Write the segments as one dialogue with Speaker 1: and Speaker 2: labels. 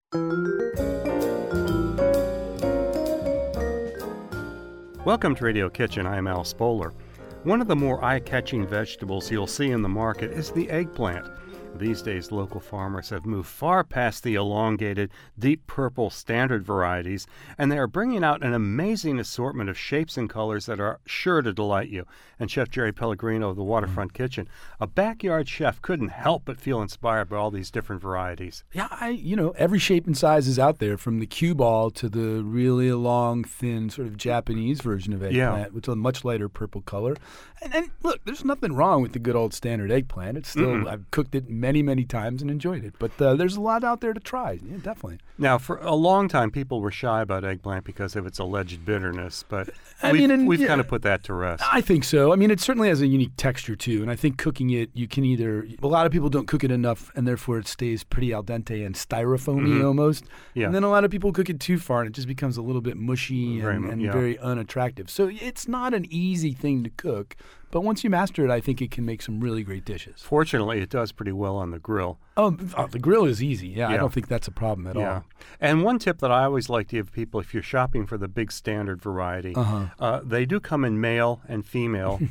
Speaker 1: Welcome to Radio Kitchen. I am Al Spoler. One of the more eye-catching vegetables you'll see in the market is the eggplant. These days, local farmers have moved far past the elongated, deep purple standard varieties, and they are bringing out an amazing assortment of shapes and colors that are sure to delight you. And Chef Jerry Pellegrino of the Waterfront Kitchen, a backyard chef, couldn't help but feel inspired by all these different varieties.
Speaker 2: Yeah, every shape and size is out there, from the cue ball to the really long, thin, sort of Japanese version of eggplant, which is a much lighter purple color. And look, there's nothing wrong with the good old standard eggplant. It's still, I've cooked it many, many times and enjoyed it. But there's a lot out there to try. Yeah, definitely.
Speaker 1: Now, for a long time, people were shy about eggplant because of its alleged bitterness, but we've kind of put that to rest. I
Speaker 2: think so. I mean, it certainly has a unique texture, too. And I think cooking it, you can either, a lot of people don't cook it enough, and therefore it stays pretty al dente and styrofoamy almost. Yeah. And then a lot of people cook it too far, and it just becomes a little bit mushy and very unattractive. So it's not an easy thing to cook. But once you master it, I think it can make some really great dishes.
Speaker 1: Fortunately, it does pretty well on the grill.
Speaker 2: Oh, the grill is easy. Yeah, I don't think that's a problem at all.
Speaker 1: And one tip that I always like to give people, if you're shopping for the big standard variety, they do come in male and female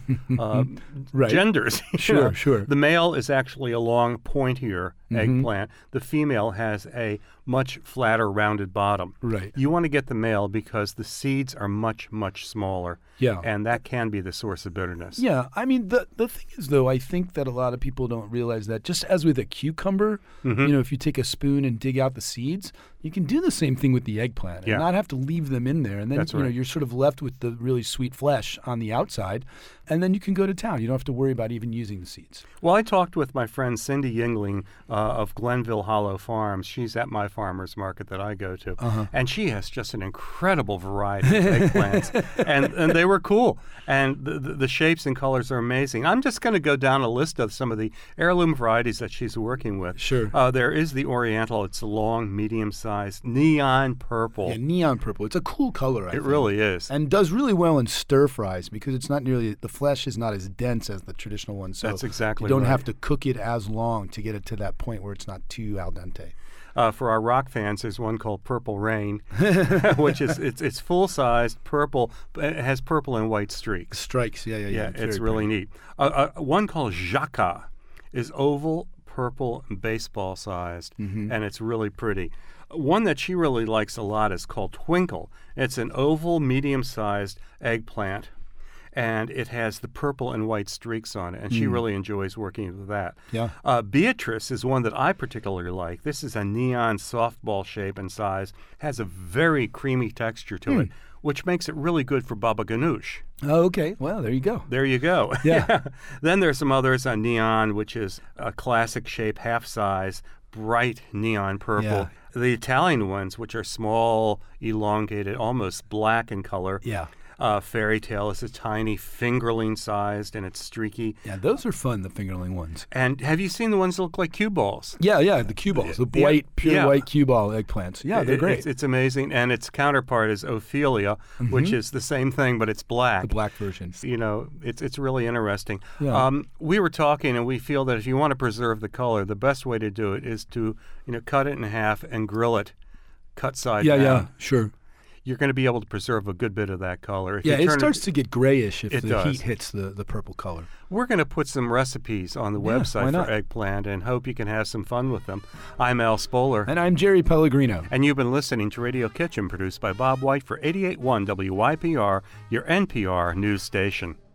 Speaker 1: genders.
Speaker 2: Sure.
Speaker 1: The male is actually a long, pointier eggplant. The female has a much flatter, rounded bottom.
Speaker 2: Right.
Speaker 1: You want to get the male because the seeds are much, much smaller.
Speaker 2: Yeah.
Speaker 1: And that can be the source of bitterness.
Speaker 2: Yeah. I mean, the thing is, though, I think that a lot of people don't realize that just as with a cucumber, if you take a spoon and dig out the seeds, you can do the same thing with the eggplant and not have to leave them in there. And then, you're sort of left with the really sweet flesh on the outside. And then you can go to town. You don't have to worry about even using the seeds.
Speaker 1: Well, I talked with my friend Cindy Yingling of Glenville Hollow Farms. She's at my farmer's market that I go to. And she has just an incredible variety of eggplants. and they were cool. And the shapes and colors are amazing. I'm just going to go down a list of some of the heirloom varieties that she's working with.
Speaker 2: Sure.
Speaker 1: There is the Oriental. It's a long, medium-sized, neon purple.
Speaker 2: Yeah, neon purple. It's a cool color, I think.
Speaker 1: It really is.
Speaker 2: And does really well in stir fries because it's not nearly, the flesh is not as dense as the traditional one. So
Speaker 1: that's exactly
Speaker 2: you don't
Speaker 1: right.
Speaker 2: have to cook it as long to get it to that point where it's not too al dente.
Speaker 1: For our rock fans, there's one called Purple Rain, which is it's full-sized purple. It has purple and white streaks.
Speaker 2: Strikes, yeah.
Speaker 1: It's really neat. One called Jacques is oval, purple, and baseball-sized, and it's really pretty. One that she really likes a lot is called Twinkle. It's an oval, medium-sized eggplant, and it has the purple and white streaks on it, and she really enjoys working with that.
Speaker 2: Yeah.
Speaker 1: Beatrice is one that I particularly like. This is a neon softball shape and size, has a very creamy texture to it, which makes it really good for baba ganoush.
Speaker 2: Oh, okay. Well, there you go.
Speaker 1: There you go.
Speaker 2: Yeah.
Speaker 1: Then there's some others on neon, which is a classic shape, half size, bright neon purple.
Speaker 2: Yeah.
Speaker 1: The Italian ones, which are small, elongated, almost black in color.
Speaker 2: Yeah.
Speaker 1: Fairy Tale is a tiny fingerling-sized, and it's streaky.
Speaker 2: Yeah, those are fun, the fingerling ones.
Speaker 1: And have you seen the ones that look like cue balls?
Speaker 2: Yeah, the cue balls, the pure white cue ball eggplants. Yeah, they're great.
Speaker 1: It's amazing. And its counterpart is Ophelia, which is the same thing, but it's black.
Speaker 2: The black version.
Speaker 1: It's really interesting.
Speaker 2: Yeah.
Speaker 1: We were talking, and we feel that if you want to preserve the color, the best way to do it is to cut it in half and grill it, cut side down.
Speaker 2: Yeah, sure.
Speaker 1: You're going to be able to preserve a good bit of that color.
Speaker 2: It starts to get grayish if the heat hits the purple color.
Speaker 1: We're going to put some recipes on the website for eggplant and hope you can have some fun with them. I'm Al Spoler.
Speaker 2: And I'm Jerry Pellegrino.
Speaker 1: And you've been listening to Radio Kitchen, produced by Bob White for 88.1 WYPR, your NPR news station.